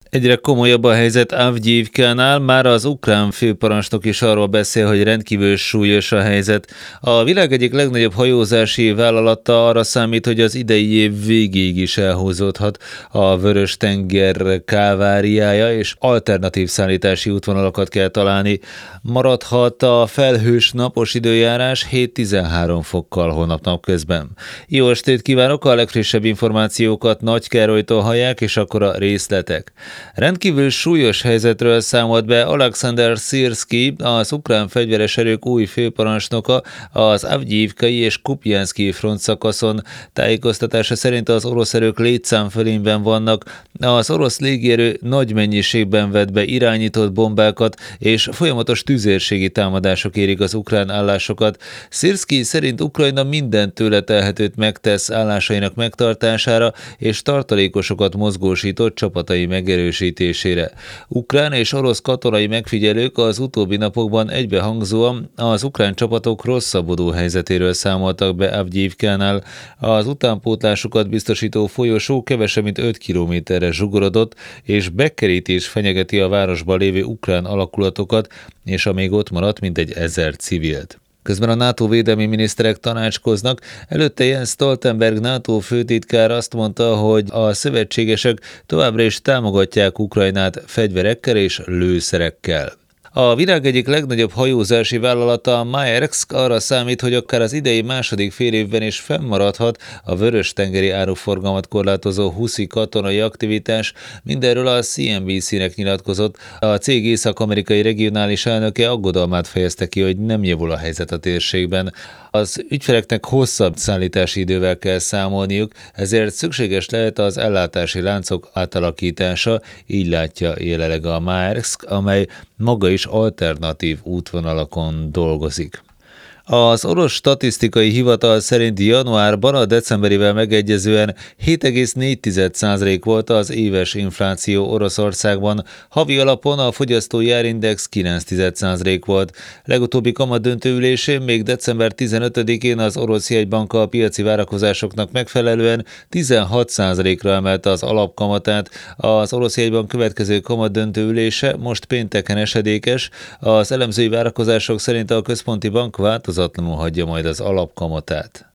Egyre komolyabb a helyzet Avgyivkánál, már az ukrán főparancsnok is arról beszél, hogy rendkívül súlyos a helyzet. A világ egyik legnagyobb hajózási vállalata arra számít, hogy az idei év végéig is elhúzódhat a Vörös-tenger káváriája, és alternatív szállítási útvonalakat kell találni. Maradhat a felhős napos időjárás 7-13 fokkal holnap napközben. Jó estét kívánok, a legfrissebb információkat Nagy Károlytól hallják, és akkor a részletek. Rendkívül súlyos helyzetről számolt be Oleksandr Szirszkij, az ukrán fegyveres erők új főparancsnoka az Avgyivkai és Kupjanszki frontszakaszon. Tájékoztatása szerint az orosz erők létszámfölényben vannak, az orosz légierő nagy mennyiségben vett be irányított bombákat, és folyamatos tüzérségi támadások érik az ukrán állásokat. Szirszkij szerint Ukrajna minden tőle telhetőt megtesz állásainak megtartására, és tartalékosokat mozgósított csapatai megerősítésére. Ukrán és orosz katonai megfigyelők az utóbbi napokban egybehangzóan az ukrán csapatok rosszabbodó helyzetéről számoltak be Avgyivkánál. Az utánpótlásukat biztosító folyosó kevesebb mint 5 kilométerre zsugorodott, és bekerítés fenyegeti a városban lévő ukrán alakulatokat, és a még ott maradt mintegy 1000 civilt. Közben a NATO védelmi miniszterek tanácskoznak, előtte Jens Stoltenberg NATO főtitkár azt mondta, hogy a szövetségesek továbbra is támogatják Ukrajnát fegyverekkel és lőszerekkel. A világ egyik legnagyobb hajózási vállalata, a Maersk arra számít, hogy akár az idei második félévben is fennmaradhat a Vörös-tengeri áruforgalmat korlátozó huszi katonai aktivitás. Mindenről a CNBC-nek nyilatkozott. A cég észak-amerikai regionális elnöke aggodalmát fejezte ki, hogy nem javul a helyzet a térségben. Az ügyfeleknek hosszabb szállítási idővel kell számolniuk, ezért szükséges lehet az ellátási láncok átalakítása, így látja jelenleg a Maersk, amely maga is alternatív útvonalakon dolgozik. Az orosz statisztikai hivatal szerint januárban a decemberivel megegyezően 7,4% volt az éves infláció Oroszországban, havi alapon a fogyasztói árindex 9% volt. Legutóbbi kamatdöntő ülésén még december 15-én az orosz jegybank a piaci várakozásoknak megfelelően 16%-ra emelte az alapkamatát. Az orosz jegybank következő kamatdöntő ülése most pénteken esedékes. Az elemzői várakozások szerint a központi bank változatlanul hagyja majd az alapkamatát.